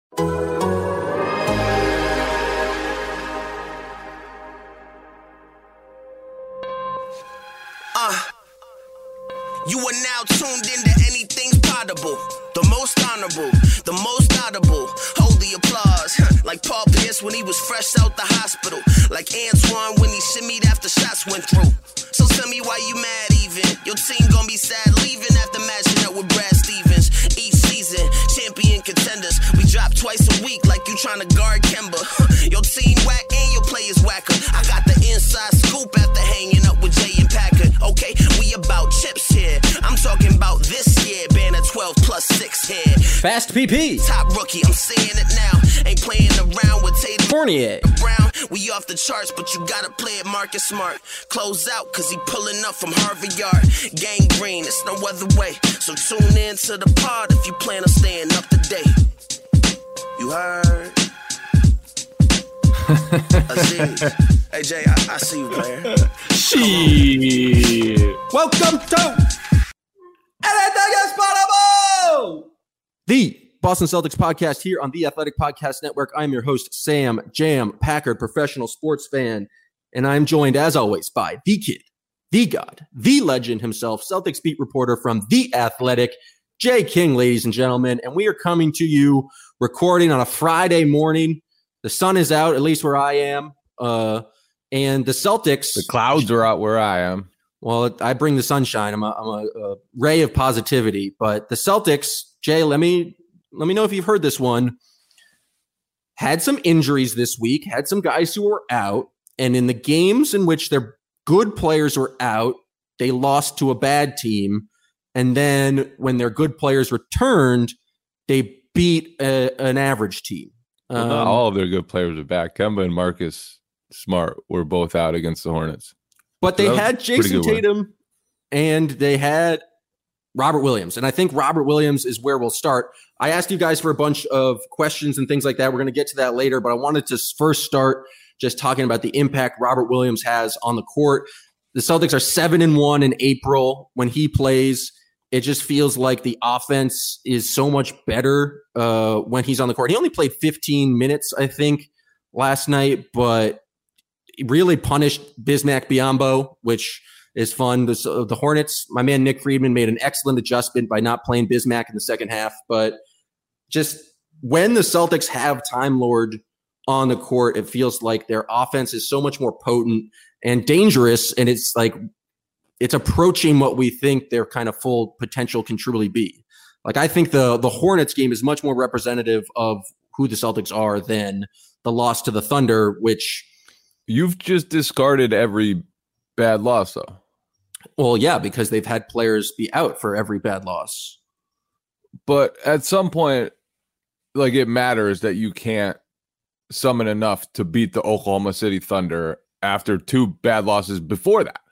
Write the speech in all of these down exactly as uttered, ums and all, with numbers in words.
Uh, you are now tuned into Anything's Potable, the most honorable, the most audible. Hold the applause, like Paul Pierce when he was fresh out the hospital, like Antoine when he shimmied after shots went through. So tell me why you mad even? Your team gon' be sad leaving after matching up with Brad Stevens. Each season, champion contenders. We drop twice a week like you tryna guard Kemba. Your team whack and your players whacker. I got the inside scoop after hanging up with Jay and Packard. Okay, we about chips here. I'm talking about this year, banner twelve plus six here. Fast P P. Top rookie, I'm saying it now. Ain't playing around with Tatum Fournier. Brown. We off the charts, but you gotta play it Marcus Smart. Close out, cause he pulling up from Harvard Yard. Gang green, it's no other way. So tune in to the pod if you plan on staying up to date. You heard? Aziz. Hey Jay, I, I see you, player. Shit. Welcome to Anything is Potable, the Boston Celtics podcast here on the Athletic Podcast Network. I'm your host, Sam Jam Packard, professional sports fan, and I'm joined, as always, by the kid, the god, the legend himself, Celtics beat reporter from The Athletic, Jay King, ladies and gentlemen, and we are coming to you recording on a Friday morning. The sun is out, at least where I am, uh, and the Celtics... The clouds are out where I am. Well, I bring the sunshine. I'm a, I'm a, a ray of positivity, but the Celtics, Jay, let me... Let me know if you've heard this one. Had some injuries this week, had some guys who were out, and in the games in which their good players were out, they lost to a bad team. And then when their good players returned, they beat a, an average team. Well, not um, all of their good players are back. Kemba and Marcus Smart were both out against the Hornets. But so they had Jason Tatum win. And they had Robert Williams. And I think Robert Williams is where we'll start. I asked you guys for a bunch of questions and things like that. We're going to get to that later, but I wanted to first start just talking about the impact Robert Williams has on the court. The Celtics are seven and one in April when he plays. It just feels like the offense is so much better uh, when he's on the court. He only played fifteen minutes, I think, last night, but he really punished Bismack Biyombo, which is fun. The, the Hornets, my man Nick Friedman made an excellent adjustment by not playing Bismack in the second half. But just when the Celtics have Time Lord on the court, it feels like their offense is so much more potent and dangerous. And it's like it's approaching what we think their kind of full potential can truly be. Like, I think the the Hornets game is much more representative of who the Celtics are than the loss to the Thunder, which you've just discarded every bad loss, though. Well, yeah, because they've had players be out for every bad loss. But at some point, like, it matters that you can't summon enough to beat the Oklahoma City Thunder after two bad losses before that.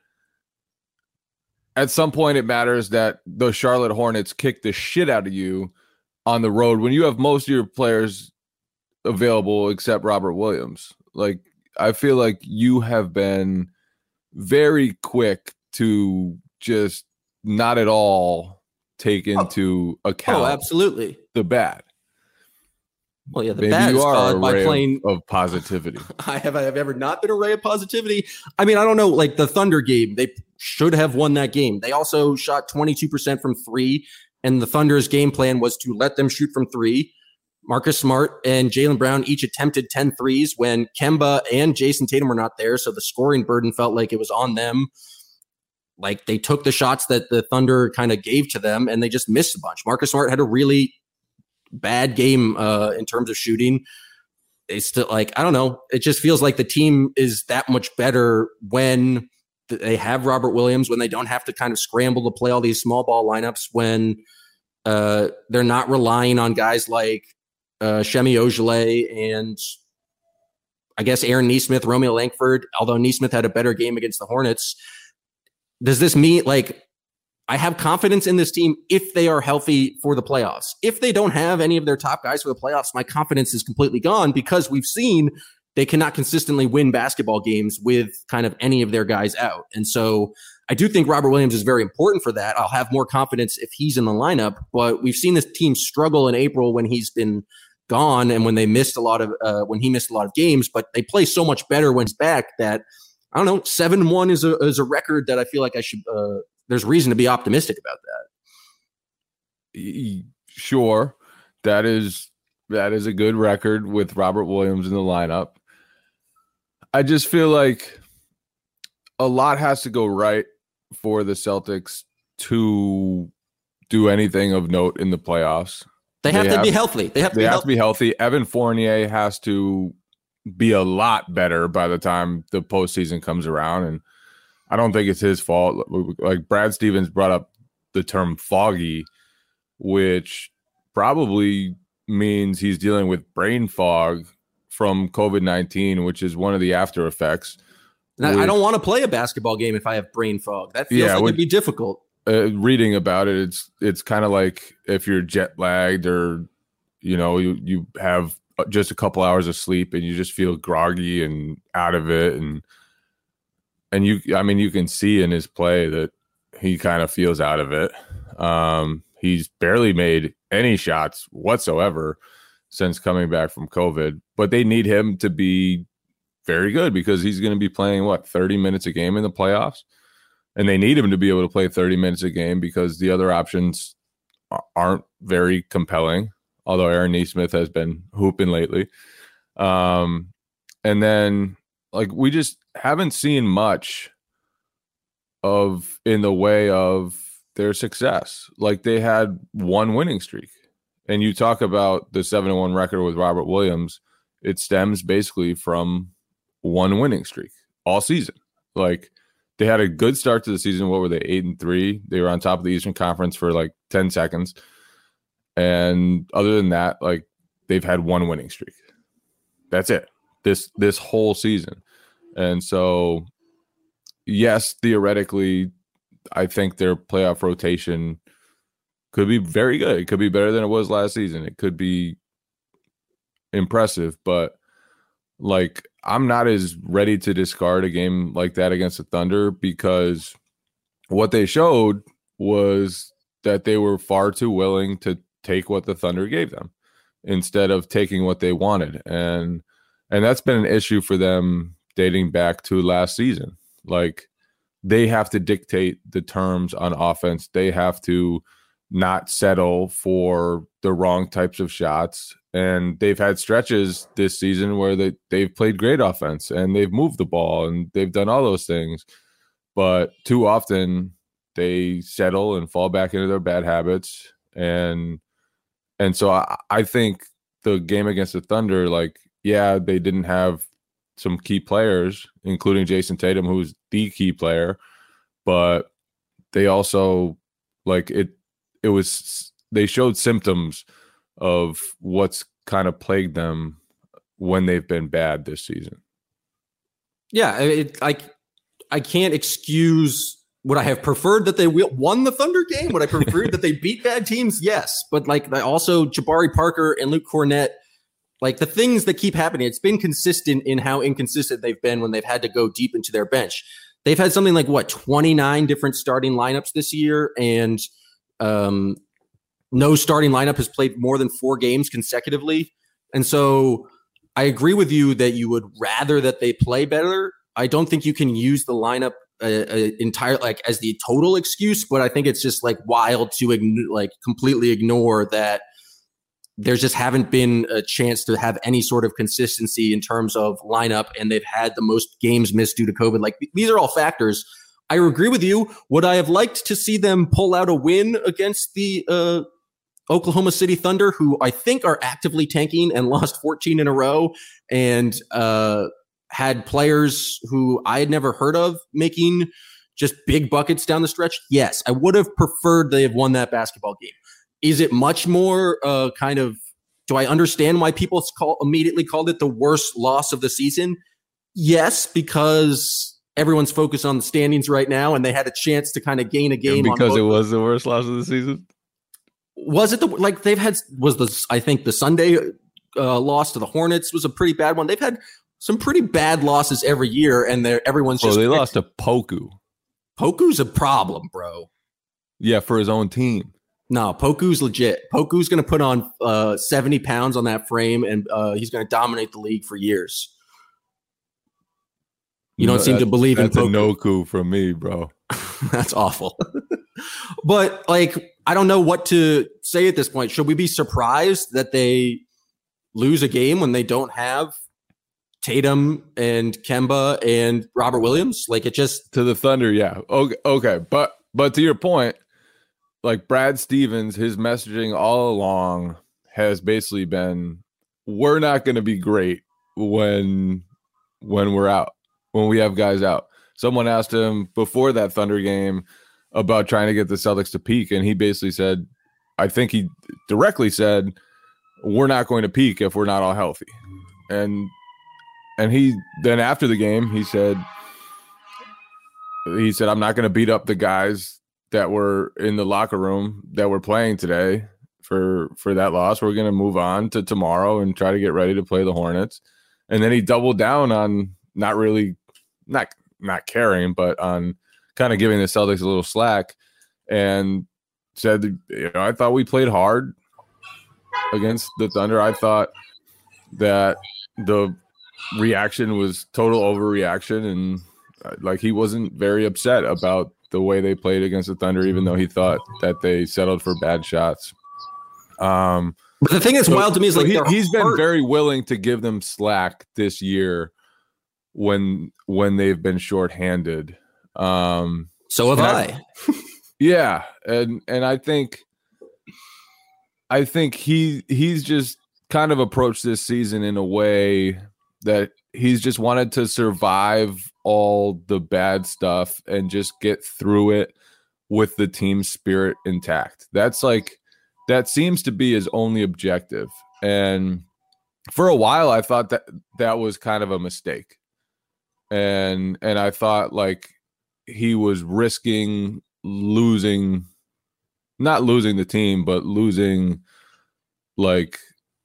At some point, it matters that the Charlotte Hornets kick the shit out of you on the road when you have most of your players available except Robert Williams. Like, I feel like you have been very quick to just not at all take into oh. account oh, absolutely. the bad. Well, yeah, the Maybe bad you is are caused a by ray playing of, of positivity. I have I have ever not been a ray of positivity. I mean, I don't know, like the Thunder game, they should have won that game. They also shot twenty-two percent from three, and the Thunder's game plan was to let them shoot from three. Marcus Smart and Jaylen Brown each attempted ten threes when Kemba and Jason Tatum were not there, so the scoring burden felt like it was on them. Like, they took the shots that the Thunder kind of gave to them, and they just missed a bunch. Marcus Smart had a really bad game uh, in terms of shooting. They still, like, I don't know. It just feels like the team is that much better when they have Robert Williams, when they don't have to kind of scramble to play all these small ball lineups, when uh, they're not relying on guys like uh, Shemi Ojeleye and I guess Aaron Nesmith, Romeo Langford, although Nesmith had a better game against the Hornets. Does this mean, like, I have confidence in this team if they are healthy for the playoffs? If they don't have any of their top guys for the playoffs, my confidence is completely gone because we've seen they cannot consistently win basketball games with kind of any of their guys out. And so I do think Robert Williams is very important for that. I'll have more confidence if he's in the lineup, but we've seen this team struggle in April when he's been gone and when they missed a lot of uh, when he missed a lot of games, but they play so much better when he's back that I don't know, seven one is a is a record that I feel like I should uh, there's reason to be optimistic about that. Sure. That is that is a good record with Robert Williams in the lineup. I just feel like a lot has to go right for the Celtics to do anything of note in the playoffs. They have they to have, be healthy. They have to they be have healthy. to be healthy. Evan Fournier has to be a lot better by the time the postseason comes around. And I don't think it's his fault. Like Brad Stevens brought up the term foggy, which probably means he's dealing with brain fog from COVID nineteen, which is one of the after effects. Which, I don't want to play a basketball game if I have brain fog. That feels yeah, like which, it'd be difficult. Uh, reading about it, it's it's kind of like if you're jet lagged or, you know, you, you have just a couple hours of sleep and you just feel groggy and out of it. And, and you, I mean, you can see in his play that he kind of feels out of it. Um, he's barely made any shots whatsoever since coming back from COVID, but they need him to be very good because he's going to be playing what, thirty minutes a game in the playoffs. And they need him to be able to play thirty minutes a game because the other options aren't very compelling. Although Aaron Nesmith has been hooping lately. Um, and then like, we just haven't seen much of in the way of their success. Like they had one winning streak. And you talk about the seven and one record with Robert Williams, it stems basically from one winning streak all season. Like they had a good start to the season. What were they? Eight and three. They were on top of the Eastern Conference for like ten seconds. And other than that, like they've had one winning streak. That's it. This this whole season. And so, yes, theoretically, I think their playoff rotation could be very good. It could be better than it was last season. It could be impressive, but like I'm not as ready to discard a game like that against the Thunder because what they showed was that they were far too willing to take what the Thunder gave them instead of taking what they wanted. And and that's been an issue for them dating back to last season. Like they have to dictate the terms on offense. They have to not settle for the wrong types of shots. And they've had stretches this season where they, they've played great offense and they've moved the ball and they've done all those things. But too often they settle and fall back into their bad habits. And and so I, I think the game against the Thunder, like, yeah, they didn't have some key players, including Jason Tatum, who's the key player, but they also like it. It was they showed symptoms of what's kind of plagued them when they've been bad this season. Yeah, it, I I can't excuse. Would I have preferred that they won the Thunder game? Would I prefer that they beat bad teams? Yes, but like also Jabari Parker and Luke Cornett. Like the things that keep happening, it's been consistent in how inconsistent they've been when they've had to go deep into their bench. They've had something like what twenty-nine different starting lineups this year, and um, no starting lineup has played more than four games consecutively. And so I agree with you that you would rather that they play better. I don't think you can use the lineup uh, uh, entire like as the total excuse, but I think it's just like wild to ign- like completely ignore that. There's just haven't been a chance to have any sort of consistency in terms of lineup, and they've had the most games missed due to COVID. Like these are all factors. I agree with you. Would I have liked to see them pull out a win against the uh, Oklahoma City Thunder, who I think are actively tanking and lost fourteen in a row, and uh, had players who I had never heard of making just big buckets down the stretch? Yes, I would have preferred they have won that basketball game. Is it much more uh, kind of – do I understand why people call, immediately called it the worst loss of the season? Yes, because everyone's focused on the standings right now, and they had a chance to kind of gain a game. Yeah, because on it was the worst loss of the season? Was it the – like they've had – was the – I think the Sunday uh, loss to the Hornets was a pretty bad one. They've had some pretty bad losses every year, and they're everyone's bro, just – they lost to Poku. Poku's a problem, bro. Yeah, for his own team. No, Poku's legit. Poku's going to put on uh, seventy pounds on that frame, and uh, he's going to dominate the league for years. You don't no, seem to believe in Poku. That's a no coup from me, bro. That's awful. But, like, I don't know what to say at this point. Should we be surprised that they lose a game when they don't have Tatum and Kemba and Robert Williams? Like, it just... To the Thunder, yeah. Okay, okay. But, but to your point, like, Brad Stevens, his messaging all along has basically been, we're not going to be great when when we're out. When we have guys out. Someone asked him before that Thunder game about trying to get the Celtics to peak, and he basically said, I think he directly said, we're not going to peak if we're not all healthy. And and he then after the game, he said, he said, I'm not going to beat up the guys that were in the locker room that were playing today for, for that loss. We're going to move on to tomorrow and try to get ready to play the Hornets. And then he doubled down on not really, not not caring, but on kind of giving the Celtics a little slack, and said, you know, I thought we played hard against the Thunder. I thought that the reaction was total overreaction, and uh, like he wasn't very upset about the way they played against the Thunder, even though he thought that they settled for bad shots. Um, but the thing that's so, wild to me is so like he, he's been hurt. very willing to give them slack this year when when they've been shorthanded. Um, so have I. I. Yeah, and and I think I think he he's just kind of approached this season in a way that he's just wanted to survive all the bad stuff and just get through it with the team spirit intact. That's like that seems to be his only objective. And for a while I thought that that was kind of a mistake. And and I thought like he was risking losing, not losing the team, but losing like,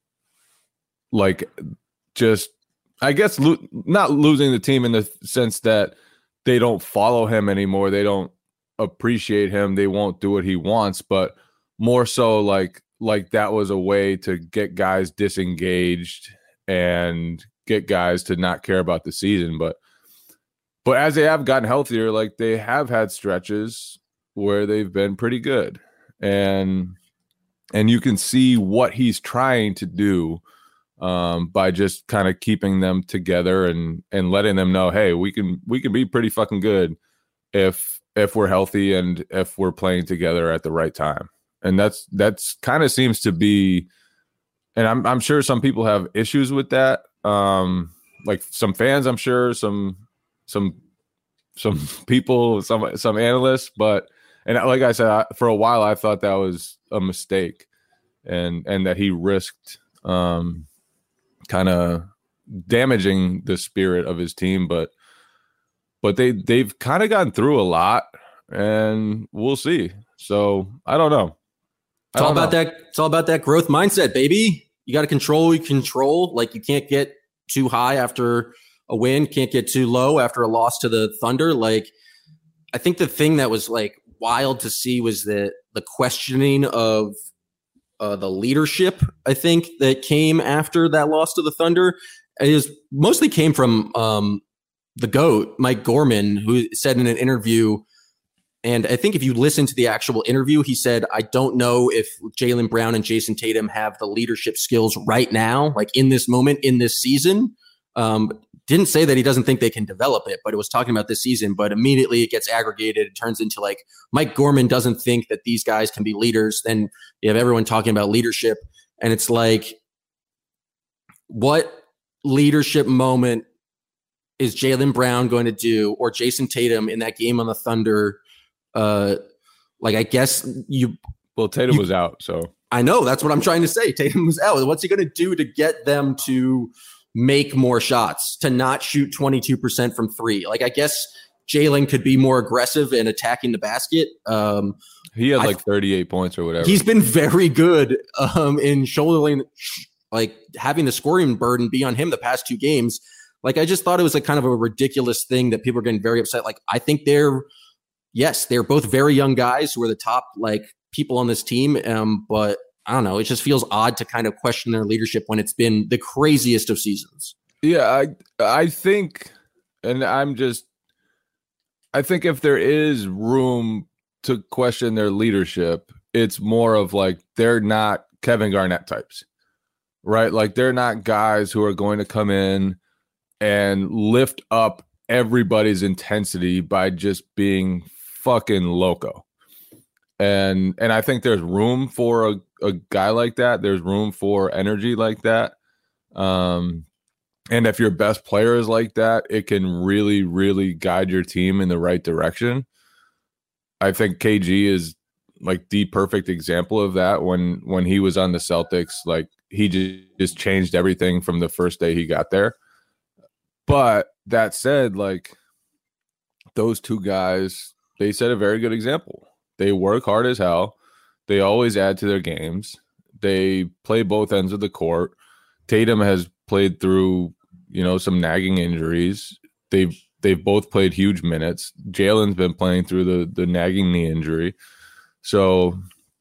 like just, I guess, lo- not losing the team in the sense that they don't follow him anymore. They don't appreciate him. They won't do what he wants, but more so like, like that was a way to get guys disengaged and get guys to not care about the season. But, but as they have gotten healthier, like they have had stretches where they've been pretty good, and and you can see what he's trying to do um, by just kind of keeping them together and and letting them know, hey, we can we can be pretty fucking good if if we're healthy and if we're playing together at the right time. And that's that's kind of seems to be, and I'm I'm sure some people have issues with that, um, like some fans, I'm sure some some some people, some some analysts, but. And like I said, I, for a while, I thought that was a mistake, and and that he risked um, kind of damaging the spirit of his team. But but they they've kind of gotten through a lot, and we'll see. So I don't know. It's all about know. that. It's all about that growth mindset, baby. You got to control what you control. Like you can't get too high after a win, can't get too low after a loss to the Thunder. Like I think the thing that was like wild to see was the the questioning of uh, the leadership, I think, that came after that loss to the Thunder. It is mostly came from um, the GOAT, Mike Gorman, who said in an interview, and I think if you listen to the actual interview, he said, I don't know if Jaylen Brown and Jason Tatum have the leadership skills right now, like in this moment, in this season. Um, didn't say that he doesn't think they can develop it, but it was talking about this season. But immediately it gets aggregated. It turns into like Mike Gorman doesn't think that these guys can be leaders. Then you have everyone talking about leadership. And it's like, what leadership moment is Jaylen Brown going to do, or Jason Tatum in that game on the Thunder? Uh, like, I guess you. Well, Tatum you, was out. So I know that's what I'm trying to say. Tatum was out. What's he going to do to get them to make more shots, to not shoot twenty-two percent from three? Like, I guess Jaylen could be more aggressive in attacking the basket. Um, he had like I, thirty-eight points or whatever. He's been very good um, in shouldering, like having the scoring burden be on him the past two games. Like, I just thought it was like kind of a ridiculous thing that people are getting very upset. Like, I think they're, yes, they're both very young guys who are the top like people on this team. Um, but I don't know. It just feels odd to kind of question their leadership when it's been the craziest of seasons. Yeah, I I think, and I'm just, I think if there is room to question their leadership, it's more of like they're not Kevin Garnett types, right? Like they're not guys who are going to come in and lift up everybody's intensity by just being fucking loco. And and I think there's room for a, a guy like that. There's room for energy like that. Um, and if your best player is like that, it can really, really guide your team in the right direction. I think K G is like the perfect example of that. When when he was on the Celtics, like he just, just changed everything from the first day he got there. But that said, like those two guys, they set a very good example. They work hard as hell. They always add to their games. They play both ends of the court. Tatum has played through, you know, some nagging injuries. They've they've both played huge minutes. Jalen's been playing through the the nagging knee injury. So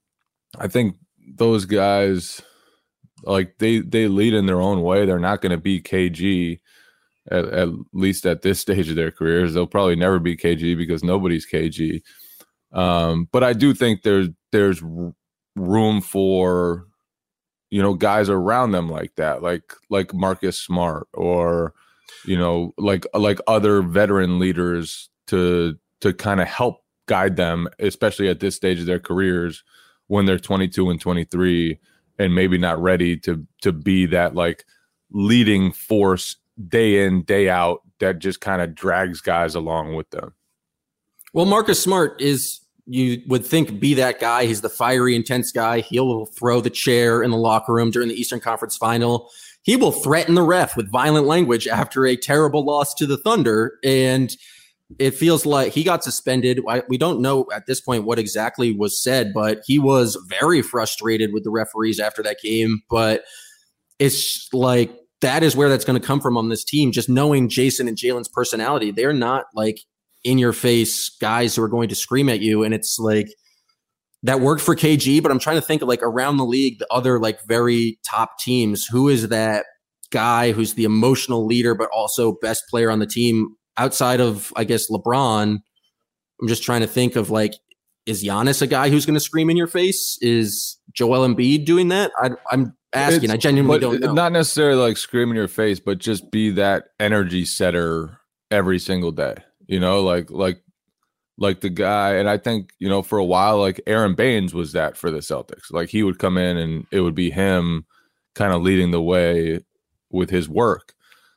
I think those guys, like they they lead in their own way. They're not going to be K G. At, at least at this stage of their careers. They'll probably never be K G because nobody's K G. Um, but I do think there's there's room for, you know, guys around them like that, like like Marcus Smart or, you know, like like other veteran leaders to to kind of help guide them, especially at this stage of their careers when they're twenty-two and twenty-three and maybe not ready to to be that like leading force day in, day out that just kind of drags guys along with them. Well, Marcus Smart is, you would think, be that guy. He's the fiery, intense guy. He'll throw the chair in the locker room during the Eastern Conference Final. He will threaten the ref with violent language after a terrible loss to the Thunder. And it feels like he got suspended. I, we don't know at this point what exactly was said, but he was very frustrated with the referees after that game. But it's like, that is where that's going to come from on this team. Just knowing Jason and Jalen's personality, they're not like in your face guys who are going to scream at you. And it's like that worked for K G, but I'm trying to think of like around the league, the other like very top teams. Who is that guy who's the emotional leader, but also best player on the team outside of, I guess, LeBron? I'm just trying to think of like, is Giannis a guy who's going to scream in your face? Is Joel Embiid doing that? I, I'm asking. It's, I genuinely don't know. Not necessarily like scream in your face, but just be that energy setter every single day. You know, like like like the guy. And I think, you know, for a while, like Aaron Baines was that for the Celtics. Like he would come in and it would be him kind of leading the way with his work.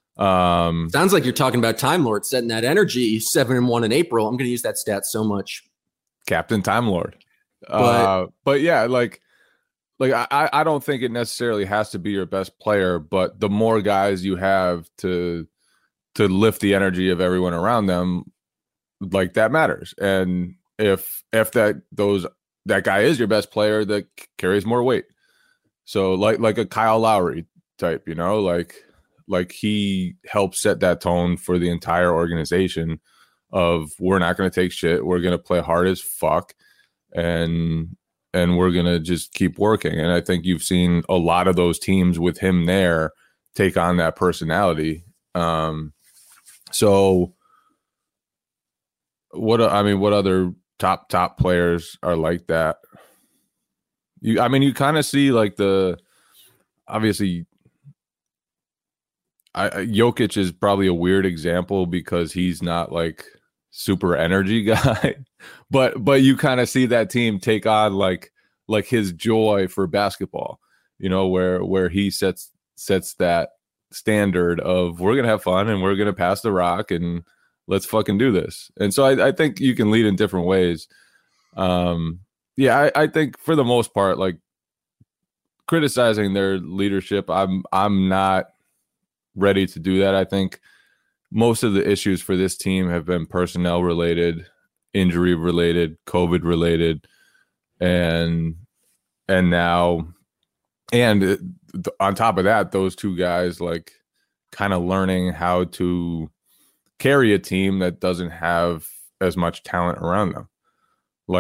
Um, Sounds like you're talking about Time Lord setting that energy. Seven and one in April. I'm going to use that stat so much. Captain Time Lord. But, uh, but yeah, like, like I, I don't think it necessarily has to be your best player, but the more guys you have to to lift the energy of everyone around them, like that matters. And if if that those that guy is your best player, that carries more weight. So like like a Kyle Lowry type, you know, like like he helps set that tone for the entire organization of we're not going to take shit. We're going to play hard as fuck. And and we're going to just keep working. And I think you've seen a lot of those teams with him there take on that personality. Um, so what, I mean, what other top, top players are like that? You, I mean, you kind of see like the, obviously I, Jokic is probably a weird example because he's not like super energy guy, but but you kind of see that team take on like like his joy for basketball, you know, where where he sets sets that standard of we're gonna have fun and we're gonna pass the rock and let's fucking do this. And so I, I think you can lead in different ways. Um, yeah, I, I think for the most part, like criticizing their leadership, I'm I'm not ready to do that. I think most of the issues for this team have been personnel related, injury related, COVID related, and and now and on top of that, those two guys like kind of learning how to carry a team that doesn't have as much talent around them. Like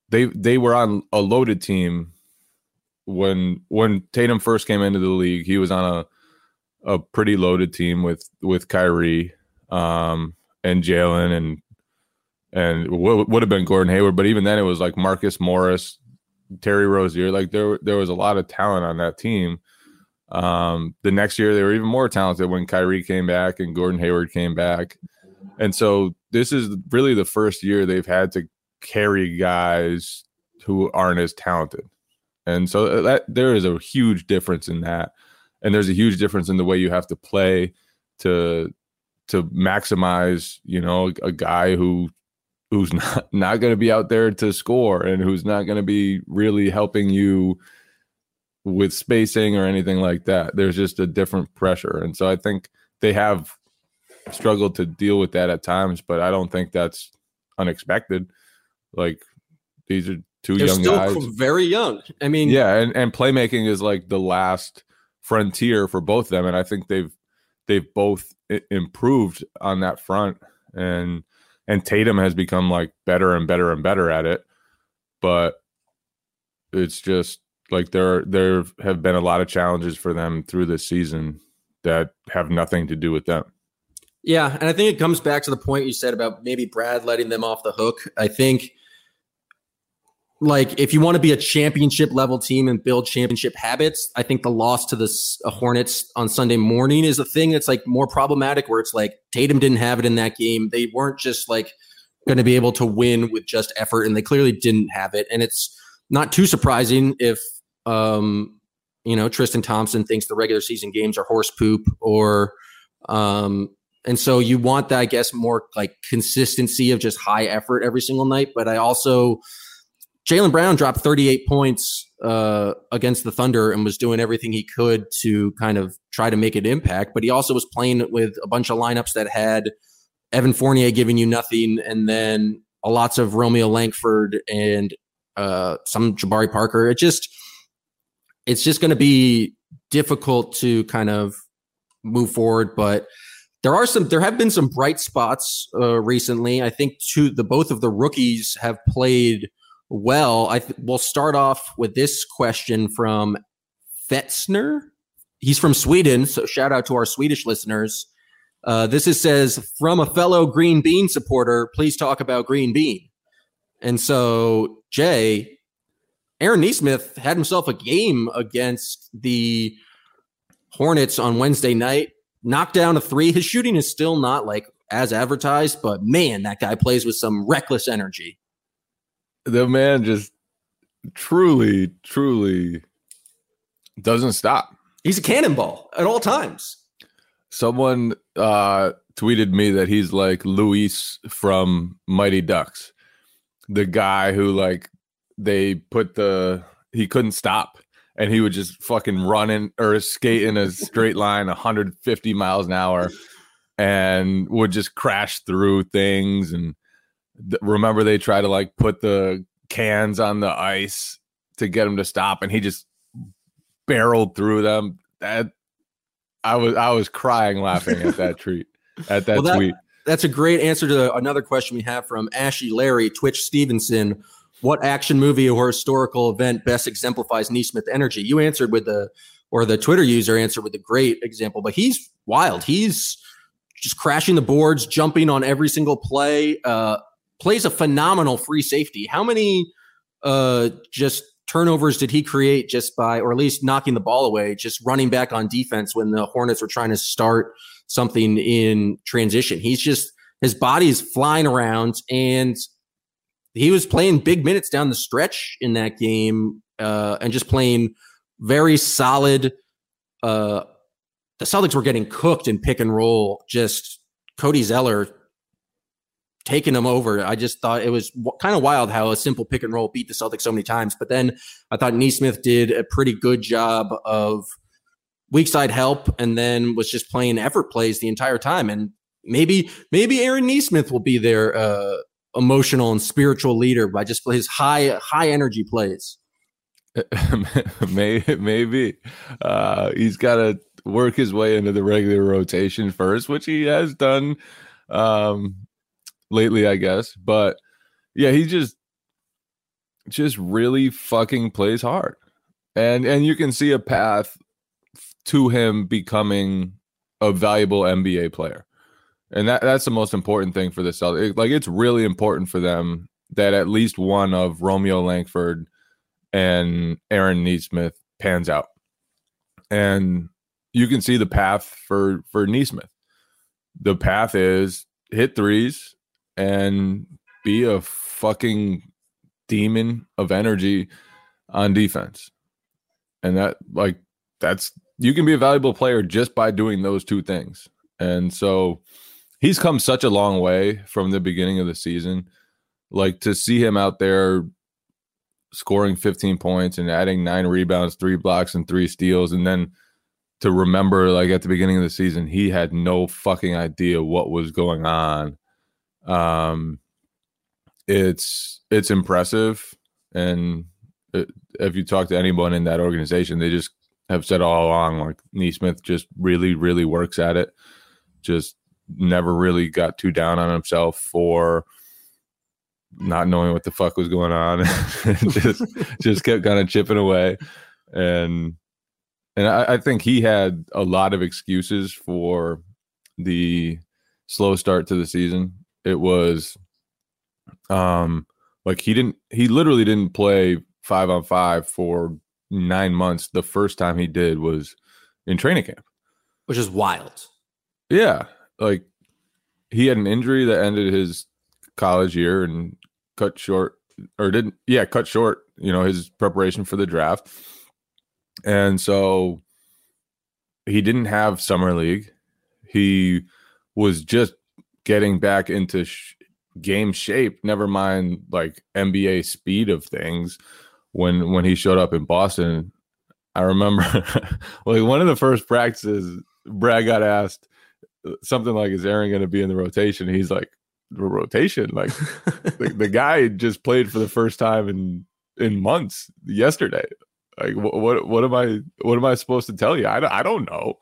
they they were on a loaded team when when Tatum first came into the league. He was on a a pretty loaded team with with Kyrie um, and Jalen and and w- would have been Gordon Hayward, but even then it was like Marcus Morris, Terry Rozier. Like there there was a lot of talent on that team. Um, the next year they were even more talented when Kyrie came back and Gordon Hayward came back. And so this is really the first year they've had to carry guys who aren't as talented. And so that there is a huge difference in that. And there's a huge difference in the way you have to play to to maximize, you know, a guy who who's not, not going to be out there to score and who's not going to be really helping you with spacing or anything like that. There's just a different pressure. And so I think they have struggled to deal with that at times, but I don't think that's unexpected. Like these are two They're young still guys. Very young. I mean, yeah, and, and playmaking is like the last frontier for both of them. And I think they've they've both I- improved on that front. And and Tatum has become like better and better and better at it. But it's just like there there have been a lot of challenges for them through this season that have nothing to do with them. Yeah, and I think it comes back to the point you said about maybe Brad letting them off the hook. I think, like, if you want to be a championship level team and build championship habits, I think the loss to the uh, Hornets on Sunday morning is a thing that's like more problematic, where it's like Tatum didn't have it in that game. They weren't just like going to be able to win with just effort, and they clearly didn't have it. And it's not too surprising if, um, you know, Tristan Thompson thinks the regular season games are horse poop, or, um, and so you want that, I guess, more like consistency of just high effort every single night. But I also, Jaylen Brown dropped thirty-eight points uh, against the Thunder and was doing everything he could to kind of try to make an impact. But he also was playing with a bunch of lineups that had Evan Fournier giving you nothing, and then a lots of Romeo Langford and uh, some Jabari Parker. It just, it's just going to be difficult to kind of move forward. But there are some, there have been some bright spots uh, recently. I think two, the both of the rookies have played well. I th- we'll start off with this question from Fetzner. He's from Sweden, so shout out to our Swedish listeners. Uh, this is says, from a fellow Green Bean supporter, please talk about Green Bean. And so, Jay, Aaron Nesmith had himself a game against the Hornets on Wednesday night, knocked down a three. His shooting is still not like as advertised, but man, that guy plays with some reckless energy. The man just truly, truly doesn't stop. He's a cannonball at all times. Someone uh, tweeted me that he's like Luis from Mighty Ducks, the guy who like they put the he couldn't stop and he would just fucking run in or skate in a straight line one hundred fifty miles an hour and would just crash through things. And th- remember they tried to like put the cans on the ice to get him to stop, and he just barreled through them. That I was I was crying laughing at that tweet. At that, well, that tweet. That's a great answer to another question we have from Ashy Larry, Twitch Stevenson. What action movie or historical event best exemplifies Nesmith energy? You answered with the, or the Twitter user answered with a great example, but he's wild. He's just crashing the boards, jumping on every single play, uh, plays a phenomenal free safety. How many uh, just turnovers did he create just by, or at least knocking the ball away, just running back on defense when the Hornets were trying to start something in transition? He's just, his body is flying around, and he was playing big minutes down the stretch in that game uh, and just playing very solid. Uh, the Celtics were getting cooked in pick and roll. Just Cody Zeller taking them over. I just thought it was w- kind of wild how a simple pick and roll beat the Celtics so many times. But then I thought Nesmith did a pretty good job of weak side help, and then was just playing effort plays the entire time. And maybe maybe Aaron Nesmith will be their uh, emotional and spiritual leader by just his high high energy plays. Maybe uh, he's got to work his way into the regular rotation first, which he has done um, lately, I guess. But yeah, he just just really fucking plays hard. And and you can see a path to him becoming a valuable N B A player. And that, that's the most important thing for the Celtics. Like, it's really important for them that at least one of Romeo Langford and Aaron Nesmith pans out. And you can see the path for, for Nesmith. The path is hit threes and be a fucking demon of energy on defense. And that, like, that's, you can be a valuable player just by doing those two things. And so he's come such a long way from the beginning of the season. Like, to see him out there scoring fifteen points and adding nine rebounds, three blocks, and three steals, and then to remember, like, at the beginning of the season, he had no fucking idea what was going on. Um, it's it's impressive, and it, if you talk to anyone in that organization, they just have said all along, like, Nesmith just really, really works at it. Just never really got too down on himself for not knowing what the fuck was going on. just just kept kind of chipping away. And and I, I think he had a lot of excuses for the slow start to the season. It was um like he didn't he literally didn't play five on five for nine months. The first time he did was in training camp. Which is wild. Yeah. Like, he had an injury that ended his college year and cut short or didn't, yeah, cut short, you know, his preparation for the draft. And so he didn't have summer league. He was just getting back into sh- game shape, never mind like N B A speed of things. When, when he showed up in Boston, I remember like one of the first practices, Brad got asked something like, is Aaron going to be in the rotation? He's like, the rotation? Like, the, the guy just played for the first time in, in months yesterday. Like, what, what, what am I, what am I supposed to tell you? I don't, I don't know.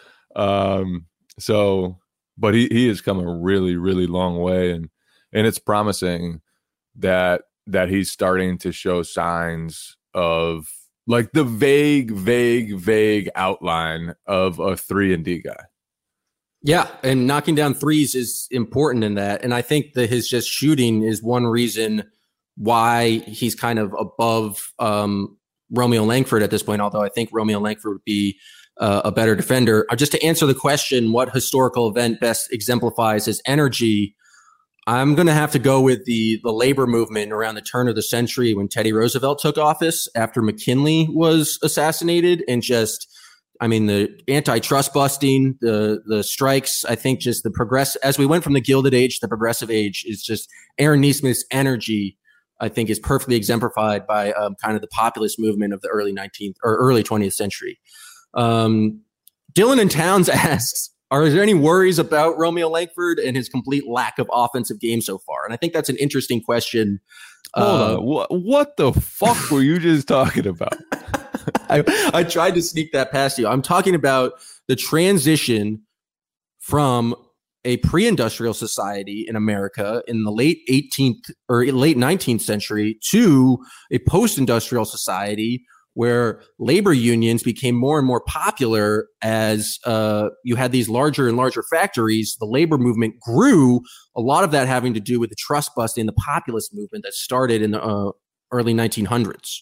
Um, so, but he, he has come a really, really long way, and, and it's promising that, that he's starting to show signs of like the vague, vague, vague outline of a three and D guy. Yeah, and knocking down threes is important in that. And I think that his just shooting is one reason why he's kind of above um, Romeo Langford at this point, although I think Romeo Langford would be uh, a better defender. Uh, just to answer the question, what historical event best exemplifies his energy, I'm going to have to go with the the labor movement around the turn of the century when Teddy Roosevelt took office after McKinley was assassinated, and just, I mean, the antitrust busting, the the strikes, I think just the progress, as we went from the Gilded Age to the Progressive Age, is just Aaron Nesmith's energy, I think, is perfectly exemplified by um, kind of the populist movement of the early nineteenth or early twentieth century. Um, Dylan and Towns asks, are there any worries about Romeo Langford and his complete lack of offensive game so far? And I think that's an interesting question. Hold uh, on. What, what the fuck were you just talking about? I, I tried to sneak that past you. I'm talking about the transition from a pre-industrial society in America in the late eighteenth or late nineteenth century to a post-industrial society where labor unions became more and more popular as uh, you had these larger and larger factories. The labor movement grew, a lot of that having to do with the trust busting, the populist movement that started in the uh, early nineteen hundreds.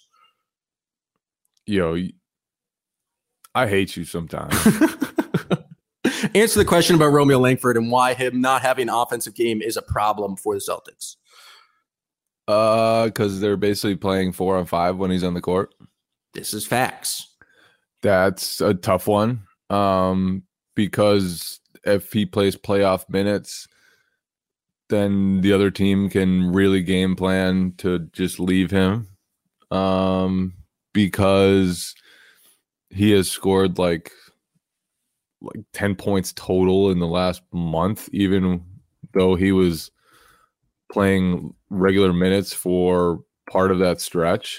Yo, I hate you sometimes. Answer the question about Romeo Langford and why him not having an offensive game is a problem for the Celtics. Uh, because they're basically playing four on five when he's on the court. This is facts. That's a tough one. Um, because if he plays playoff minutes, then the other team can really game plan to just leave him. Um, because he has scored like like ten points total in the last month, even though he was playing regular minutes for part of that stretch.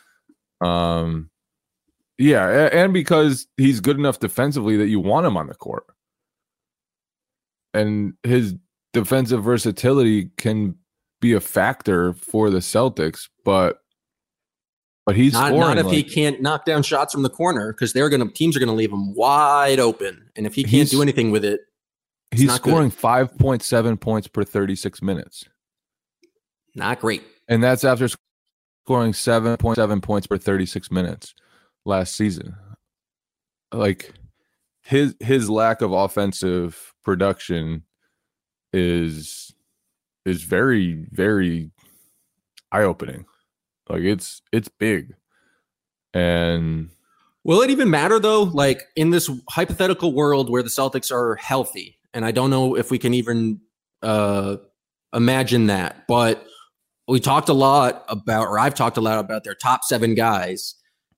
Um, yeah, and because he's good enough defensively that you want him on the court. And his defensive versatility can be a factor for the Celtics, but But he's not, scoring, not if like, he can't knock down shots from the corner, because they're gonna teams are gonna leave him wide open, and if he can't do anything with it, he's scoring five point seven points per thirty-six minutes. Not great, and that's after scoring seven point seven points per thirty-six minutes last season. Like his his lack of offensive production is is very very eye-opening. Like it's it's big. And will it even matter though? Like in this hypothetical world where the Celtics are healthy, and I don't know if we can even uh, imagine that, but we talked a lot about, or I've talked a lot about their top seven guys.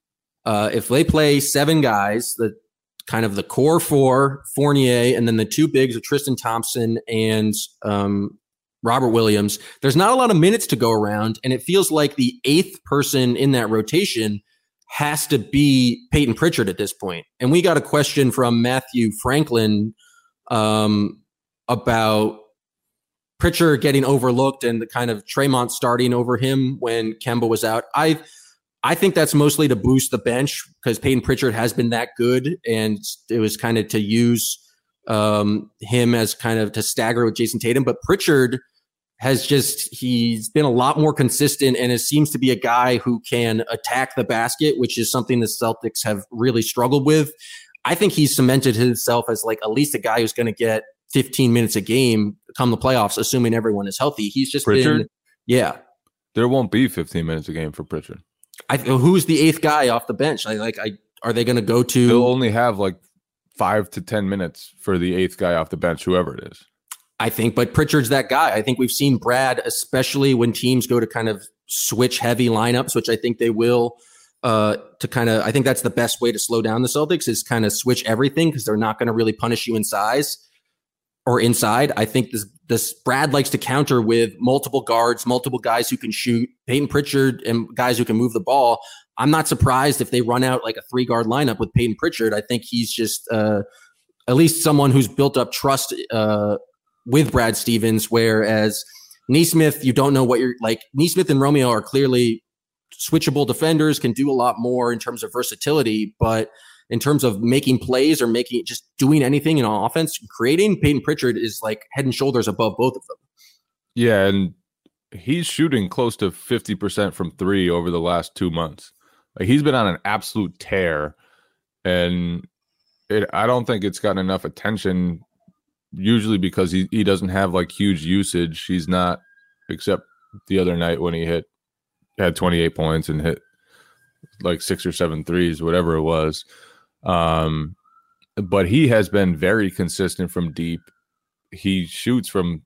Uh, if they play seven guys, the kind of the core four, Fournier, and then the two bigs of Tristan Thompson and um, Robert Williams, there's not a lot of minutes to go around, and it feels like the eighth person in that rotation has to be Peyton Pritchard at this point. And we got a question from Matthew Franklin um, about Pritchard getting overlooked and the kind of Tremont starting over him when Kemba was out. I I think that's mostly to boost the bench because Peyton Pritchard has been that good, and it was kind of to use um, him as kind of to stagger with Jason Tatum. But Pritchard has just, he's been a lot more consistent, and it seems to be a guy who can attack the basket, which is something the Celtics have really struggled with. I think he's cemented himself as like at least a guy who's going to get fifteen minutes a game come the playoffs, assuming everyone is healthy. He's just Pritchard? been, yeah. There won't be fifteen minutes a game for Pritchard. I, who's the eighth guy off the bench? I like. I are they going to go to? They'll only have like five to ten minutes for the eighth guy off the bench, whoever it is. I think, but Pritchard's that guy. I think we've seen Brad, especially when teams go to kind of switch heavy lineups, which I think they will. Uh, to kind of, I think that's the best way to slow down the Celtics is kind of switch everything because they're not going to really punish you in size or inside. I think this this Brad likes to counter with multiple guards, multiple guys who can shoot, Peyton Pritchard and guys who can move the ball. I'm not surprised if they run out like a three guard lineup with Peyton Pritchard. I think he's just uh, at least someone who's built up trust uh, with Brad Stevens, whereas Nesmith, you don't know what you're like. Nesmith and Romeo are clearly switchable defenders, can do a lot more in terms of versatility, but in terms of making plays or making just doing anything in offense, creating, Peyton Pritchard is like head and shoulders above both of them. Yeah, and he's shooting close to fifty percent from three over the last two months. Like he's been on an absolute tear, and it, I don't think it's gotten enough attention, usually because he, he doesn't have like huge usage. He's not, except the other night when he hit, had twenty-eight points and hit like six or seven threes, whatever it was. Um, but he has been very consistent from deep. He shoots from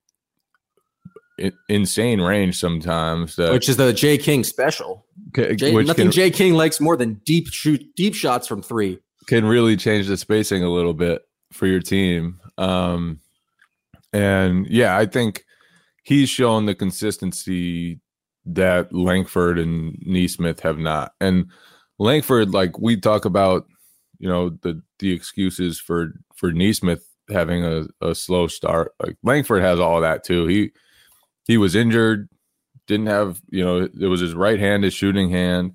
I- insane range sometimes, that, which is the Jay King special. Can, Jay, which nothing can, Jay King likes more than deep shoot, deep shots from three. Can really change the spacing a little bit for your team. Um, and yeah, I think he's shown the consistency that Langford and Nesmith have not. And Langford, like we talk about, you know, the the excuses for for Nesmith having a, a slow start. Like Langford has all that too. He he was injured, didn't have, you know, it was his right hand, his shooting hand.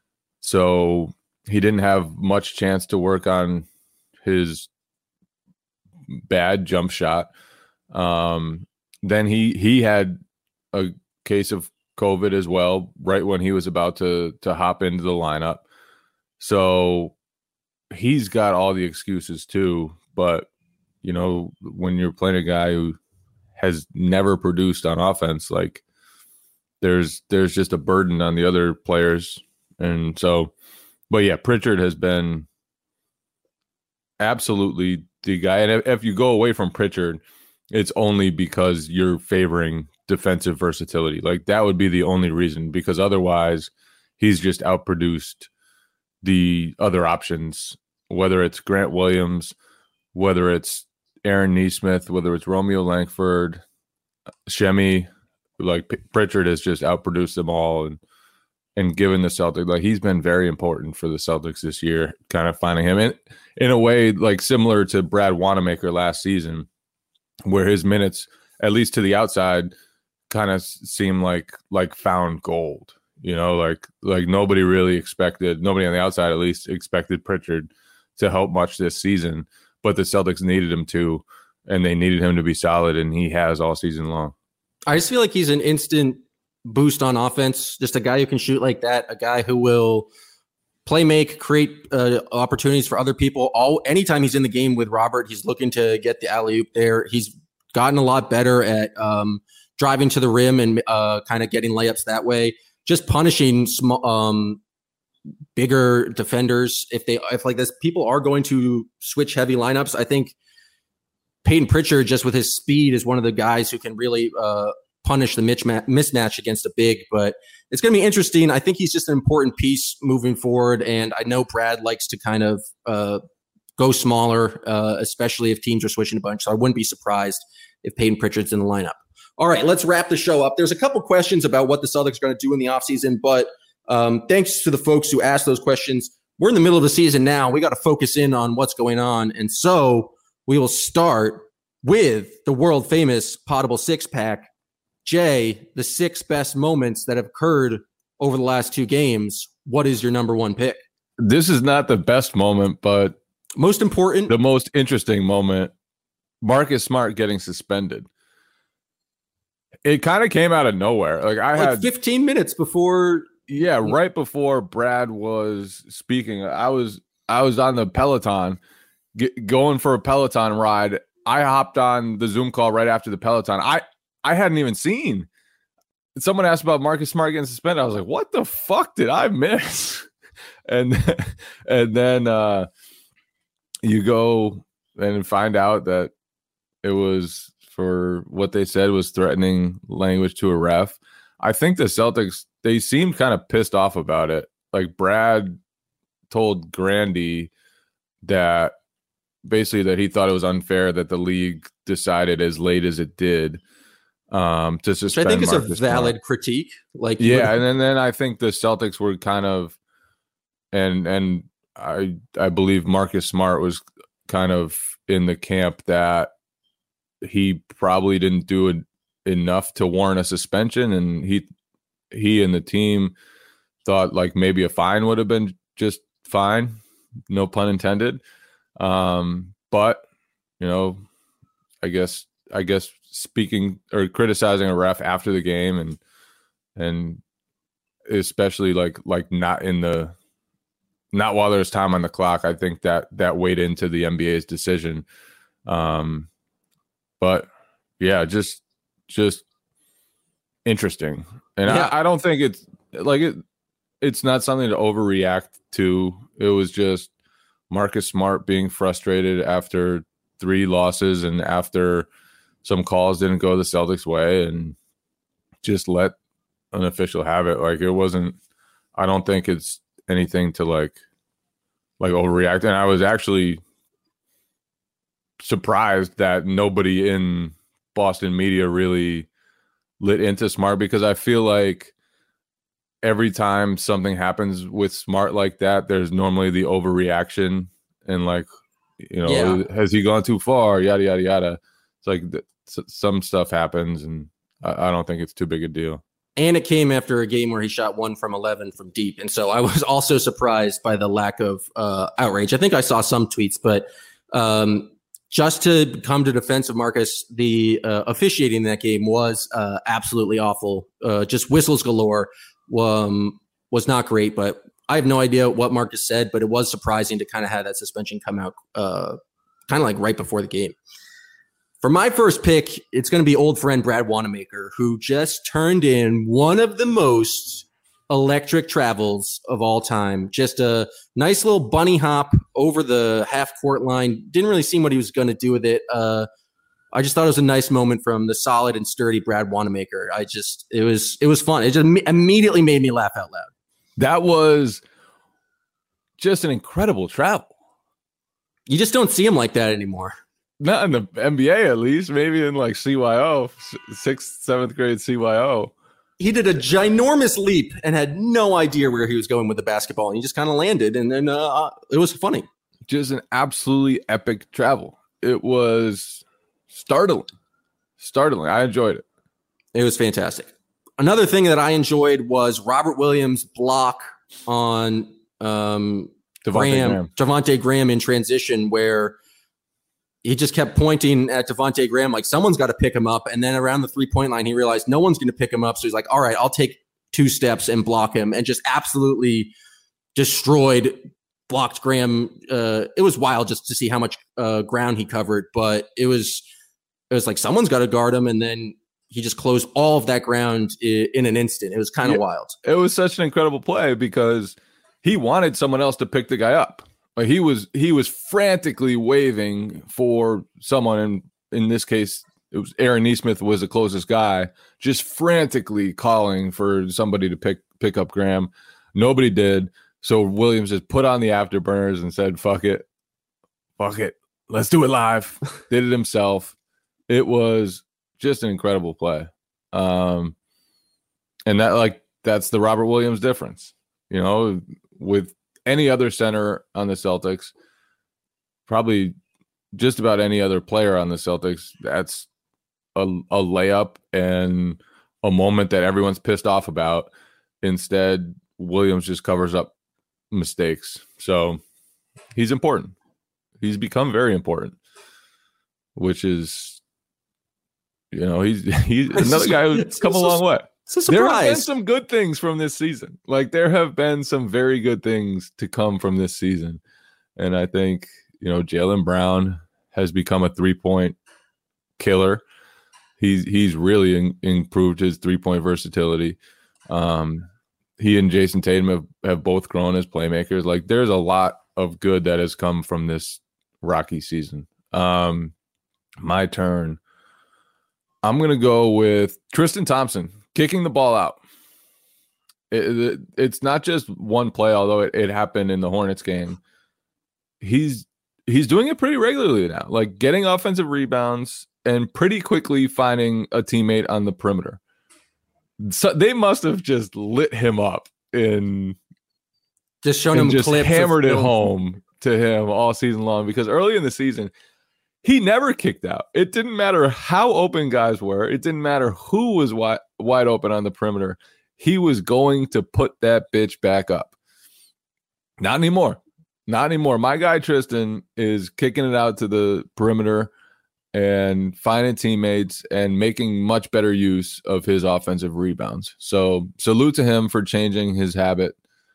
So he didn't have much chance to work on his bad jump shot. Um, then he he had a case of COVID as well, right when he was about to to hop into the lineup. So he's got all the excuses too. But, you know, when you're playing a guy who has never produced on offense, like there's there's just a burden on the other players. And so, but yeah, Pritchard has been absolutely the guy. And if, if you go away from Pritchard, it's only because you're favoring defensive versatility. Like that would be the only reason, because otherwise he's just outproduced the other options, whether it's Grant Williams, whether it's Aaron Nesmith, whether it's Romeo Langford, Shemi. Like Pritchard has just outproduced them all, and and given the Celtics, like he's been very important for the Celtics this year, kind of finding him in in a way like similar to Brad Wanamaker last season, where his minutes, at least to the outside, kind of seem like like found gold. You know, like like nobody really expected, nobody on the outside at least expected Pritchard to help much this season, but the Celtics needed him to, and they needed him to be solid, and he has all season long. I just feel like he's an instant boost on offense, just a guy who can shoot like that, a guy who will play make, create uh, opportunities for other people. All anytime he's in the game with Robert, he's looking to get the alley-oop there. He's gotten a lot better at um, driving to the rim and uh, kind of getting layups that way. Just punishing small, um, bigger defenders if they if like this. People are going to switch heavy lineups. I think Peyton Pritchard, just with his speed, is one of the guys who can really uh, punish the mismatch against a big. But it's going to be interesting. I think he's just an important piece moving forward. And I know Brad likes to kind of uh, go smaller, uh, especially if teams are switching a bunch. So I wouldn't be surprised if Peyton Pritchard's in the lineup. All right, let's wrap the show up. There's a couple questions about what the Celtics are going to do in the offseason, but um, thanks to the folks who asked those questions. We're in the middle of the season now. We got to focus in on what's going on. And so we will start with the world famous Potable Six Pack. Jay, the six best moments that have occurred over the last two games. What is your number one pick? This is not the best moment, but most important, the most interesting moment. Marcus Smart getting suspended. It kind of came out of nowhere. Like I like had fifteen minutes before. Yeah, right before Brad was speaking, I was I was on the Peloton, get, going for a Peloton ride. I hopped on the Zoom call right after the Peloton. I I hadn't even seen. Someone asked about Marcus Smart getting suspended. I was like, "What the fuck did I miss?" and and then uh, you go and find out that it was for what they said was threatening language to a ref. I think the Celtics, they seemed kind of pissed off about it. Like Brad told Grandy that basically that he thought it was unfair that the league decided as late as it did um, to suspend. Which I think Marcus is a valid Smart. critique. Like, yeah, and then, then I think the Celtics were kind of, and and I I believe Marcus Smart was kind of in the camp that he probably didn't do it enough to warrant a suspension, and he he and the team thought like maybe a fine would have been just fine, no pun intended. Um, but you know, I guess I guess speaking or criticizing a ref after the game and and especially like like not in the not while there's time on the clock, I think that that weighed into the N B A's decision. Um, but yeah, just just interesting, and yeah. I, I don't think it's like it. It's not something to overreact to. It was just Marcus Smart being frustrated after three losses and after some calls didn't go the Celtics' way, and just let an official have it. Like it wasn't. I don't think it's anything to like like overreact. And I was actually surprised that nobody in Boston media really lit into Smart, because I feel like every time something happens with Smart like that, there's normally the overreaction and like, you know, yeah. has he gone too far? Yada, yada, yada. It's like th- some stuff happens, and I-, I don't think it's too big a deal. And it came after a game where he shot one from eleven from deep. And so I was also surprised by the lack of uh, outrage. I think I saw some tweets, but um, just to come to defense of Marcus, the uh, officiating in that game was uh, absolutely awful. Uh, just whistles galore. Um, was not great, but I have no idea what Marcus said, but it was surprising to kind of have that suspension come out uh, kind of like right before the game. For my first pick, it's going to be old friend Brad Wanamaker, who just turned in one of the most electric travels of all time. Just a nice little bunny hop over the half court line. Didn't really see what he was going to do with it. Uh, I just thought it was a nice moment from the solid and sturdy Brad Wanamaker. I just, it was, it was fun. It just immediately made me laugh out loud. That was just an incredible travel. You just don't see him like that anymore. Not in the N B A, at least. Maybe in like C Y O, sixth, seventh grade C Y O. He did a ginormous leap and had no idea where he was going with the basketball. And he just kind of landed, and then uh, it was funny. Just an absolutely epic travel. It was startling. Startling. I enjoyed it. It was fantastic. another thing that I enjoyed was Robert Williams' block on um, Devontae Graham, Graham. Devontae Graham in transition, where he just kept pointing at Devontae Graham like someone's got to pick him up. And then around the three-point line, he realized no one's going to pick him up. So he's like, all right, I'll take two steps and block him, and just absolutely destroyed, blocked Graham. Uh, it was wild just to see how much uh, ground he covered, but it was it was like someone's got to guard him, and then he just closed all of that ground in, in an instant. It was kind of yeah, wild. It was such an incredible play because he wanted someone else to pick the guy up. Like he was he was frantically waving for someone, and in this case, it was Aaron Nesmith was the closest guy, just frantically calling for somebody to pick pick up Graham. Nobody did. So Williams just put on the afterburners and said, fuck it. Fuck it. Let's do it live. Did it himself. It was just an incredible play. Um, and that like that's the Robert Williams difference. You know, with any other center on the Celtics, probably just about any other player on the Celtics, that's a, a layup and a moment that everyone's pissed off about. Instead, Williams just covers up mistakes. So he's important. He's become very important, which is, you know, he's he's another guy who's come a long way. There have been some good things from this season. Like there have been some very good things to come from this season. And I think, you know, Jaylen Brown has become a three-point killer. He's he's really in, improved his three-point versatility. Um, he and Jason Tatum have, have both grown as playmakers. Like there's a lot of good that has come from this Rocky season. Um, my turn. I'm going to go with Tristan Thompson kicking the ball out. It, it, it's not just one play, although it, it happened in the Hornets game. He's he's doing it pretty regularly now, like getting offensive rebounds and pretty quickly finding a teammate on the perimeter. So they must have just lit him up and just shown him just clips hammered of it home to him all season long, because early in the season, he never kicked out. It didn't matter how open guys were. It didn't matter who was wide, wide open on the perimeter. He was going to put that bitch back up. Not anymore. Not anymore. My guy Tristan is kicking it out to the perimeter and finding teammates and making much better use of his offensive rebounds. So salute to him for changing his habit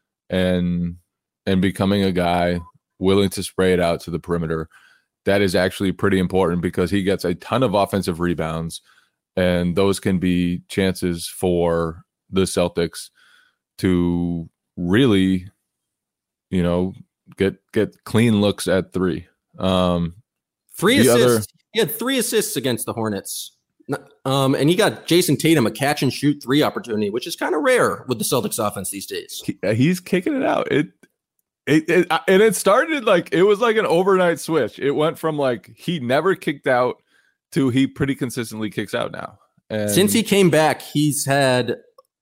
and and becoming a guy willing to spray it out to the perimeter. That is actually pretty important because he gets a ton of offensive rebounds, and those can be chances for the Celtics to really, you know, get get clean looks at three. Um, three assists. Other, he had three assists against the Hornets. Um, and he got Jason Tatum a catch and shoot three opportunity, which is kind of rare with the Celtics offense these days. He, he's kicking it out. It, it, it, and it started like, it was like an overnight switch. It went from like, he never kicked out to he pretty consistently kicks out now. And since he came back, he's had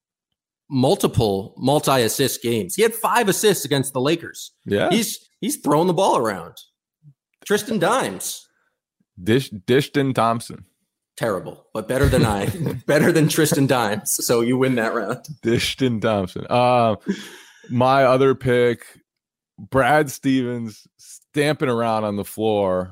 multiple multi-assist games. He had five assists against the Lakers. Yeah. He's, he's throwing the ball around. Tristan Dimes. Dish, Dishton Thompson. Terrible, but better than I. Better than Tristan Dimes. So you win that round. Dishton Thompson. Uh, my other pick, Brad Stevens stamping around on the floor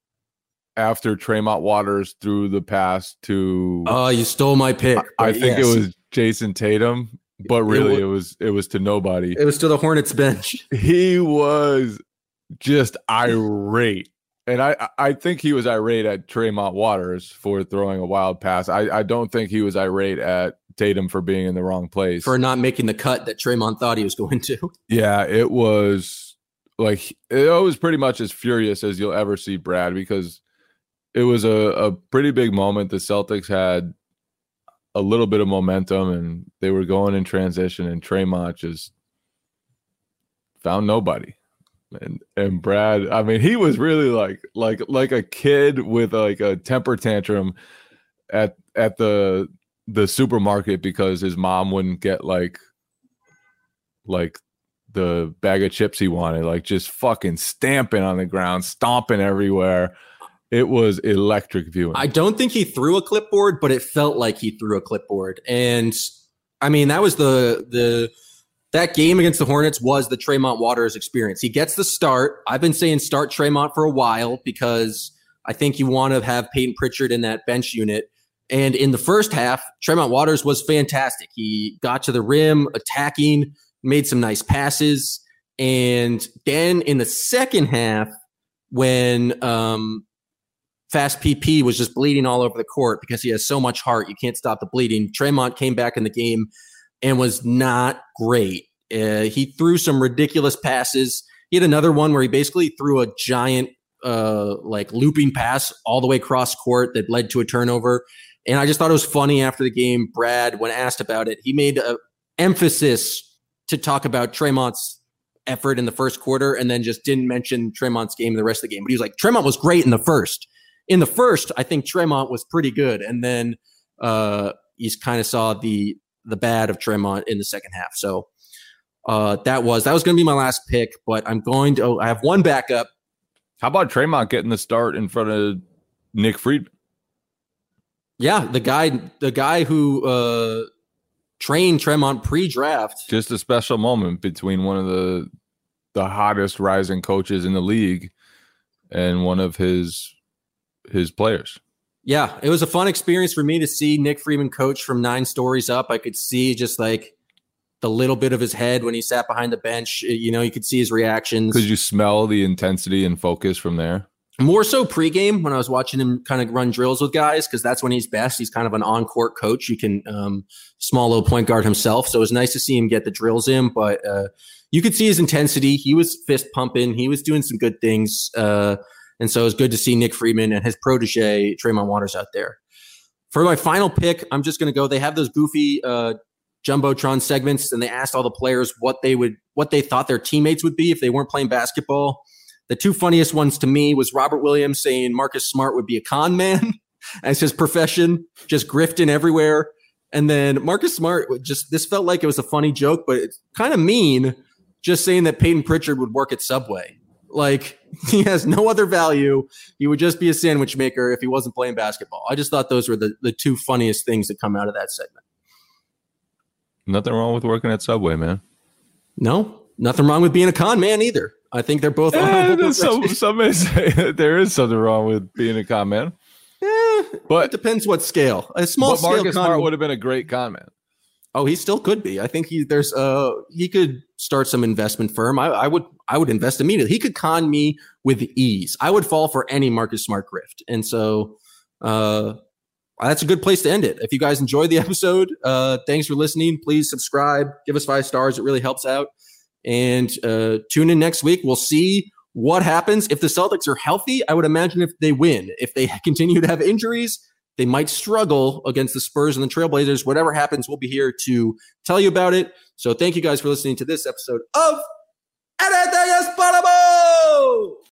after Tremont Waters threw the pass to. Oh, you stole my pick. I, I think yes. It was Jason Tatum, but really it was, it was it was to nobody. It was to the Hornets bench. He was just irate. And I, I think he was irate at Tremont Waters for throwing a wild pass. I, I don't think he was irate at Tatum for being in the wrong place. For not making the cut that Tremont thought he was going to. Yeah, it was like, it was pretty much as furious as you'll ever see Brad, because it was a, a pretty big moment. The Celtics had a little bit of momentum and they were going in transition, and Tremont just found nobody. And and Brad, I mean, he was really like like like a kid with like a temper tantrum at at the the supermarket because his mom wouldn't get like like the bag of chips he wanted, like just fucking stamping on the ground, stomping everywhere. It was electric viewing. I don't think he threw a clipboard, but it felt like he threw a clipboard. And I mean, that was the the that game against the Hornets was the Tremont Waters experience. He gets the start. I've been saying start Tremont for a while because I think you want to have Peyton Pritchard in that bench unit. And in the first half, Tremont Waters was fantastic. He got to the rim, attacking, made some nice passes. And then in the second half, when um, Fast P P was just bleeding all over the court because he has so much heart, you can't stop the bleeding. Tremont came back in the game and was not great. Uh, he threw some ridiculous passes. He had another one where he basically threw a giant uh, like looping pass all the way across court that led to a turnover. And I just thought it was funny after the game. Brad, when asked about it, he made an emphasis to talk about Tremont's effort in the first quarter and then just didn't mention Tremont's game in the rest of the game. But he was like, Tremont was great in the first. In the first, I think Tremont was pretty good. And then uh, he's kind of saw the the bad of Tremont in the second half. So uh, that was that was going to be my last pick, but I'm going to, oh, I have one backup. How about Tremont getting the start in front of Nick Friedman? Yeah, the guy, the guy who uh, trained Tremont pre-draft. Just a special moment between one of the the hottest rising coaches in the league and one of his his players. Yeah, it was a fun experience for me to see Nick Friedman coach from nine stories up. I could see just like the little bit of his head when he sat behind the bench. You know, you could see his reactions. Could you smell the intensity and focus from there? More so pregame when I was watching him kind of run drills with guys, because that's when he's best. He's kind of an on-court coach. You can um, small little point guard himself. So it was nice to see him get the drills in, but uh, you could see his intensity. He was fist pumping. He was doing some good things. Uh, and so it was good to see Nick Friedman and his protege, Tremont Waters, out there. For my final pick, I'm just going to go. They have those goofy uh, Jumbotron segments, and they asked all the players what they would, what they thought their teammates would be if they weren't playing basketball. The two funniest ones to me was Robert Williams saying Marcus Smart would be a con man as his profession, just grifting everywhere. And then Marcus Smart, just this felt like it was a funny joke, but it's kind of mean, just saying that Peyton Pritchard would work at Subway. Like, he has no other value. He would just be a sandwich maker if he wasn't playing basketball. I just thought those were the, the two funniest things that come out of that segment. Nothing wrong with working at Subway, man. No, nothing wrong with being a con man either. I think they're both. Yeah, some, some may say that there is something wrong with being a con man. Yeah, but it depends what scale. A small but scale. Marcus con Smart would have been a great con man. Oh, he still could be. I think he there's uh he could start some investment firm. I, I would I would invest immediately. He could con me with ease. I would fall for any Marcus Smart grift. And so uh that's a good place to end it. If you guys enjoyed the episode, uh thanks for listening. Please subscribe, give us five stars. It really helps out. And uh, tune in next week. We'll see what happens. If the Celtics are healthy, I would imagine if they win. If they continue to have injuries, they might struggle against the Spurs and the Trailblazers. Whatever happens, we'll be here to tell you about it. So thank you guys for listening to this episode of Anything is Possible!